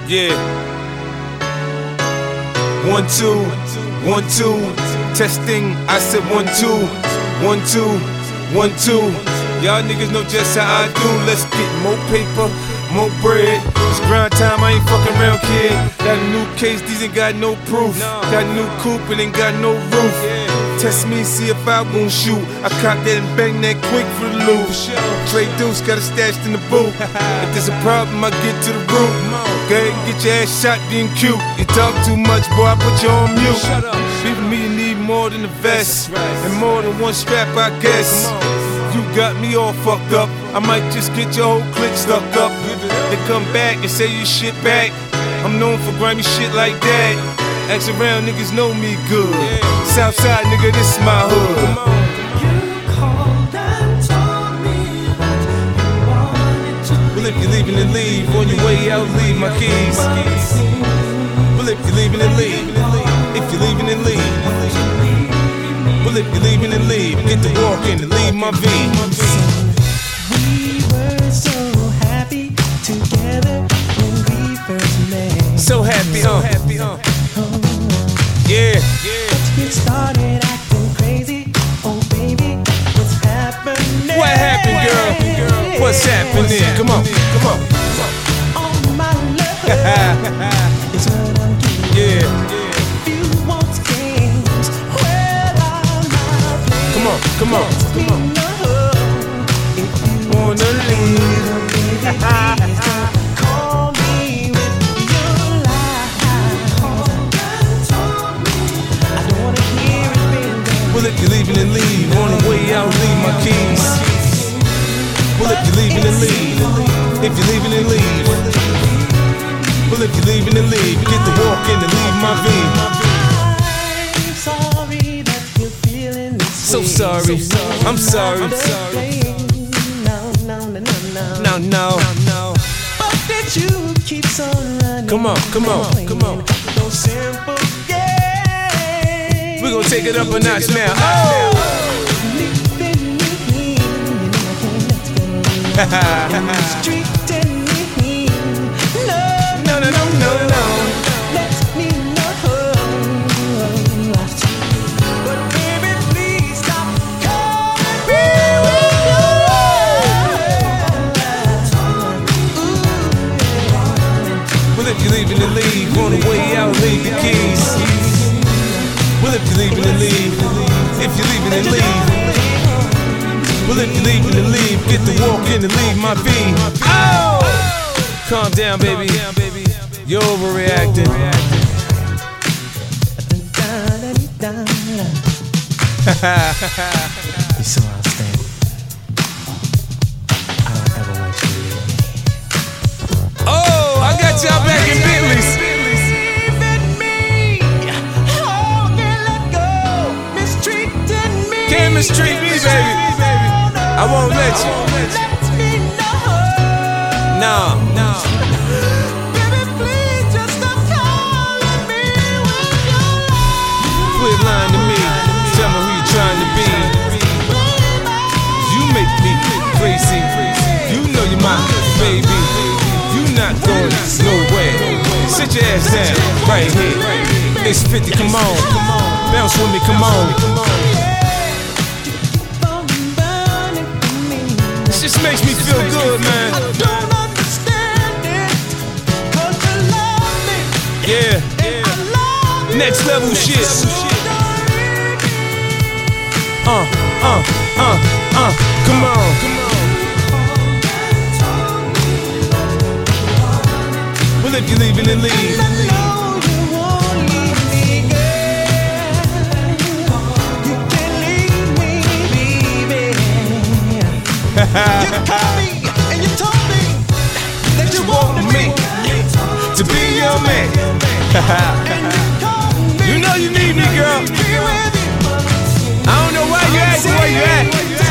Yeah. 1 2 1 2 testing. I said 1 2 1 2 1 2. Y'all niggas know just how I do. Let's get more paper, more bread. It's grind time, I ain't fucking around, kid. Got a new case, these ain't got no proof. Got a new coupe and ain't got no roof. Test me, see if I won't shoot. I cock that and bang that quick for the loot. Trey Deuce got it stashed in the boot. If there's a problem, I get to the root. Go ahead and get your ass shot being cute. You talk too much, boy, I put you on mute. Beefing me, you need more than a vest. And more than one strap, I guess. You got me all fucked up. I might just get your whole clique stuck up. Then come back and say you shit back. I'm known for grimy shit like that. Ask around, niggas know me good. Southside, nigga, this is my hood. You called and told me that you wanted to. Well, if you're leaving, then leave. On your way out, leave my keys. Well, if you're leaving, then leave. If you're leaving, then leave. Well, if you're leaving, then leave. Get to walking and leave my V. We were so happy together when we first met. So happy, Yeah. But you started acting crazy. Oh baby, what's happening? What happened, girl? What's happening? Come on. Oh my love is what I'm doing. Yeah. If you want games, well I'm not playing. Come on. Let me know if you Wanna leave? please don't call me with your lies. I don't wanna hear it, baby. Well, if you're leaving, then leave. On the way out, leave my keys. Well, if you're leaving, then leave. If you're leaving, then leave. Well, if you're leaving, then leave. Get to walking and leave my V. I'm sorry that you're feeling this So way. sorry. I'm sorry. No. But that you keeps on running. Come on. No simple game. We're gonna take it up a notch now. Oh! Leaving me, I can't let go. Mistreating me. No. Let me know. But baby, please stop calling me with your Well, if you're leaving, then leave. On the way out, leave the keys. Well, if you're leaving, then leave. If you're leaving, then leave. Well, if you're leaving, then leave. Get to walking and leave my V. Oh! Calm down, baby. You're overreacting. You're so outstanding. I don't ever want you to leave me. Oh, I got y'all back in Bentleys. Can't mistreat me, baby. I won't let you. No. Quit lying to me. Tell me who you trying to be. You make me crazy. You know you're my baby. You not going nowhere. Sit your ass down right here. It's 50, come on. Bounce with me, come on. This just makes me feel good, man. Yeah. Next level shit. Come on. Well, if you're leaving, then leave. You called me and you told me that you wanted me to be your man. You know you need me, girl. I don't know why you acting where you at.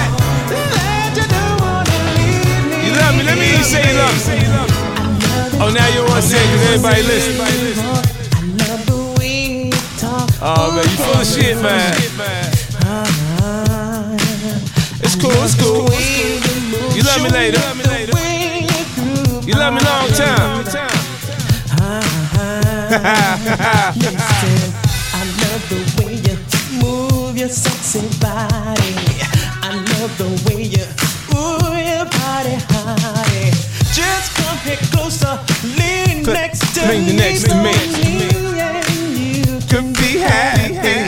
You love me, let me hear you say you love me. Oh, now you want to say it because everybody listen. Oh, man, you full of shit, man. It's cool. You love me later. You love me long time. Listen, I love the way you move your sexy body. I love the way you move your body, honey. Just come here closer, lean next to me. Lean next to me. And you Could be happy.